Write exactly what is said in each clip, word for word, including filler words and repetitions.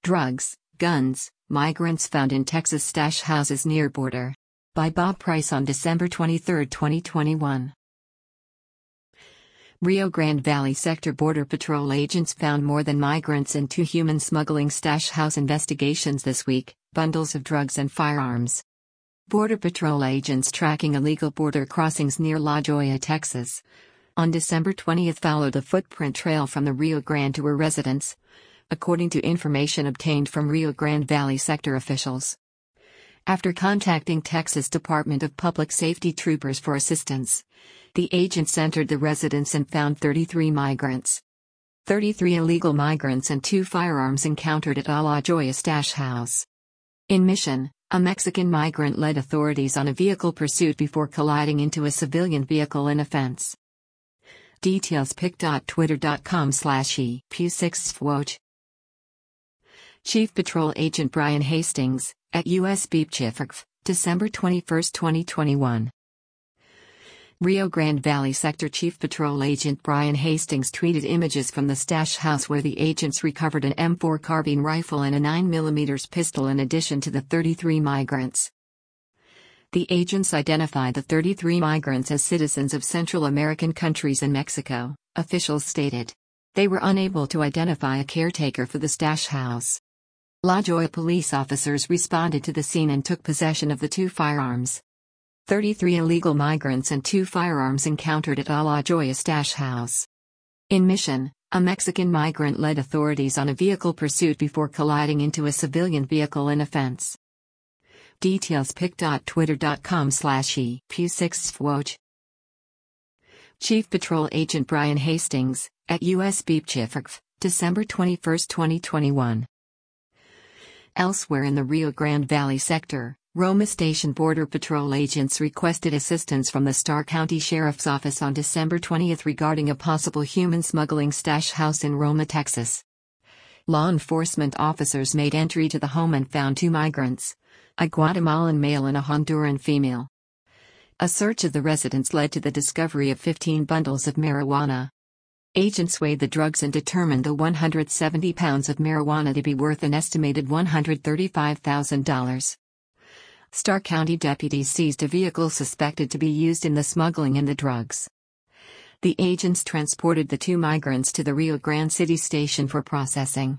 Drugs, guns, migrants found in Texas stash houses near border. By Bob Price on December twenty-third, twenty twenty-one. Rio Grande Valley Sector Border Patrol agents found more than migrants in two human smuggling stash house investigations this week, bundles of drugs and firearms. Border Patrol agents tracking illegal border crossings near La Joya, Texas, on December twentieth followed a footprint trail from the Rio Grande to a residence, according to information obtained from Rio Grande Valley sector officials. After contacting Texas Department of Public Safety troopers for assistance, the agents entered the residence and found thirty-three migrants. thirty-three illegal migrants and two firearms encountered at La Joya stash house. In Mission, a Mexican migrant led authorities on a vehicle pursuit before colliding into a civilian vehicle in a fence. Details pic.twitter.com slash e p six fwoj. Chief Patrol Agent Brian Hastings, at U S Beepchifrf, December twenty-first, twenty twenty-one. Rio Grande Valley Sector Chief Patrol Agent Brian Hastings tweeted images from the stash house where the agents recovered an M four carbine rifle and a nine millimeter pistol in addition to the thirty-three migrants. The agents identified the thirty-three migrants as citizens of Central American countries and Mexico, officials stated. They were unable to identify a caretaker for the stash house. La Joya police officers responded to the scene and took possession of the two firearms. thirty-three illegal migrants and two firearms encountered at La Joya stash house. In Mission, a Mexican migrant led authorities on a vehicle pursuit before colliding into a civilian vehicle in a fence. Details pic.twitter.com slash e p six fwoj. Chief Patrol Agent Brian Hastings, at U S Beepchifrf, December twenty-first, twenty twenty-one. Elsewhere in the Rio Grande Valley sector, Roma Station Border Patrol agents requested assistance from the Starr County Sheriff's Office on December twentieth regarding a possible human smuggling stash house in Roma, Texas. Law enforcement officers made entry to the home and found two migrants, a Guatemalan male and a Honduran female. A search of the residence led to the discovery of fifteen bundles of marijuana. Agents weighed the drugs and determined the one hundred seventy pounds of marijuana to be worth an estimated one hundred thirty-five thousand dollars. Starr County deputies seized a vehicle suspected to be used in the smuggling and the drugs. The agents transported the two migrants to the Rio Grande City station for processing.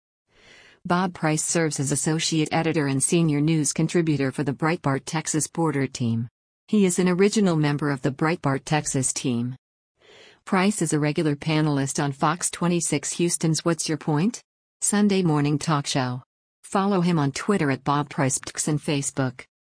Bob Price serves as associate editor and senior news contributor for the Breitbart Texas Border Team. He is an original member of the Breitbart Texas team. Price is a regular panelist on Fox twenty-six Houston's What's Your Point? Sunday morning talk show. Follow him on Twitter at Bob Price and Facebook.